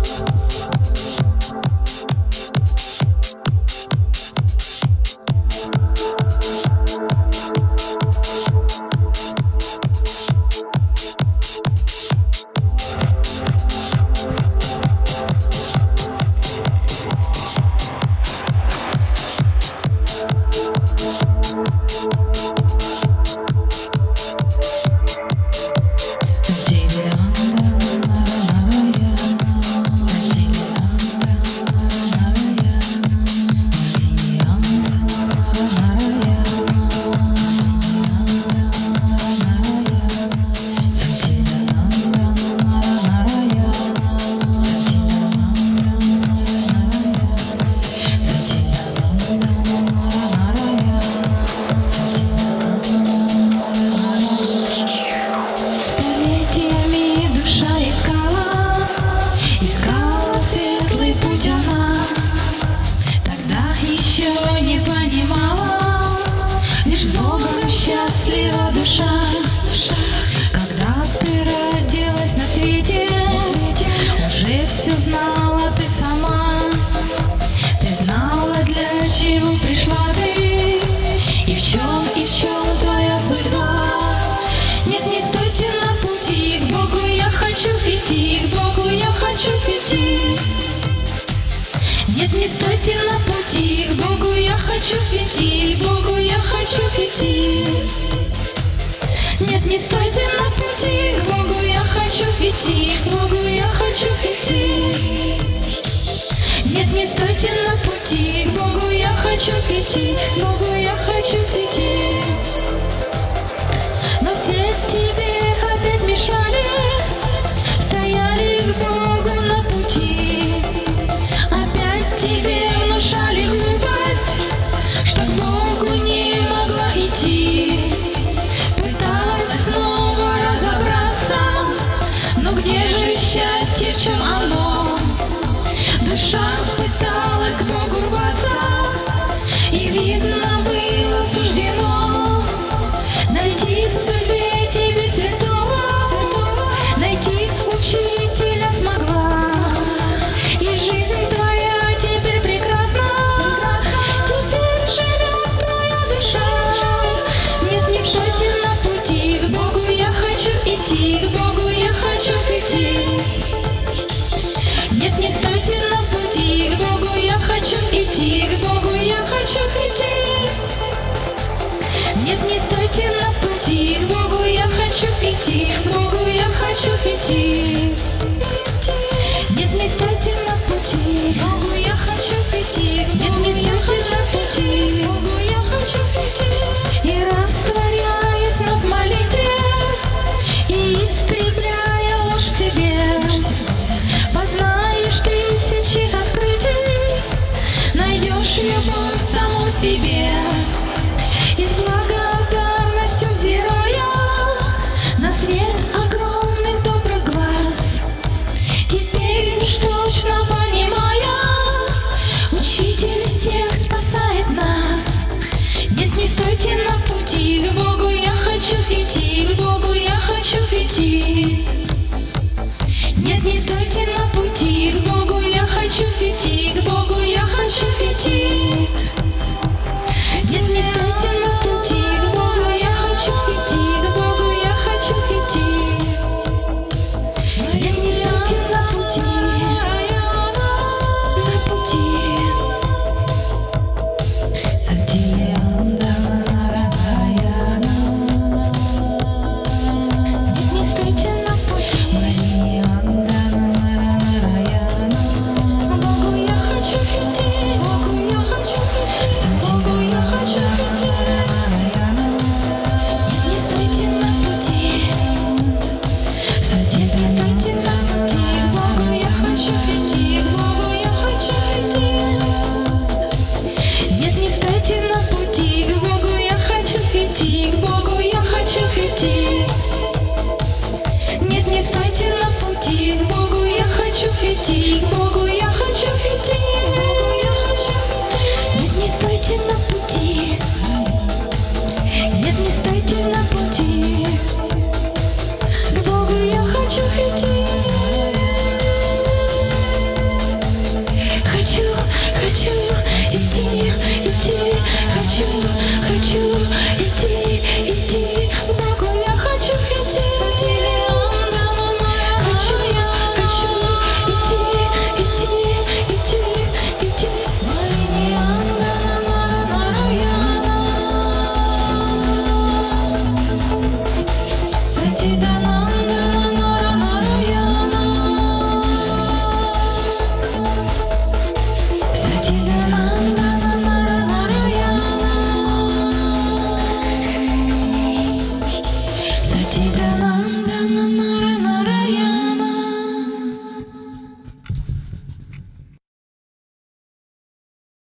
Нет, не стойте на пути, к Богу я хочу идти, к Богу я хочу идти. Нет, не стойте на пути, к Богу я хочу идти, к Богу я хочу идти. Нет, не стойте на пути, к Богу я хочу идти, к Богу я хочу идти. Но все тебе опять мешали, стояли к Богу на пути. Опять тебе внушали глупость, что к Богу не могла идти. Пыталась снова разобраться, но где же счастье, в чем оно? Душа пыталась к Богу рваться, и видно было суждено найти в судьбе тебе святого, найти учителя смогла. И жизнь твоя теперь прекрасна, теперь живет твоя душа. Нет, не стойте на пути, к Богу я хочу идти, к Богу я хочу идти. Нет, не стойте на пути, к Богу я хочу идти, к Богу я хочу идти. Нет, не стойте на пути, к Богу я хочу идти, к Богу я хочу идти. Нет, не стойте на пути, к Богу я хочу идти, к Богу я хочу идти, к Богу я хочу идти. И растворяясь вновь в молитве, и истребляя ложь в себе, познаешь тысячи открытий, найдешь любовь в самом себе. И с благодарностью взирая на свет огромных добрых глаз, теперь уж точно понимая, Учитель всех спасает нас. Нет, не стойте на пути, к Богу я хочу идти, к Богу я хочу идти. Нет, не стойте на пути, к Богу я хочу идти, к Богу я хочу идти. Нет, не стойте на пути, к Богу я хочу идти, к Богу я хочу идти. Нет, не стойте на пути, на пути. Нет, не стойте на пути, к Богу я хочу идти, к Богу я хочу идти, к Богу я хочу идти. Нет, не стойте на пути, нет, не стойте на пути, к Богу я хочу идти, к Богу я хочу идти. Нет, не стойте на пути, к Богу я хочу идти, к Богу я хочу идти. Нет, не стойте на пути, к Богу я хочу идти, к Богу я хочу идти. Нет, не стойте на пути.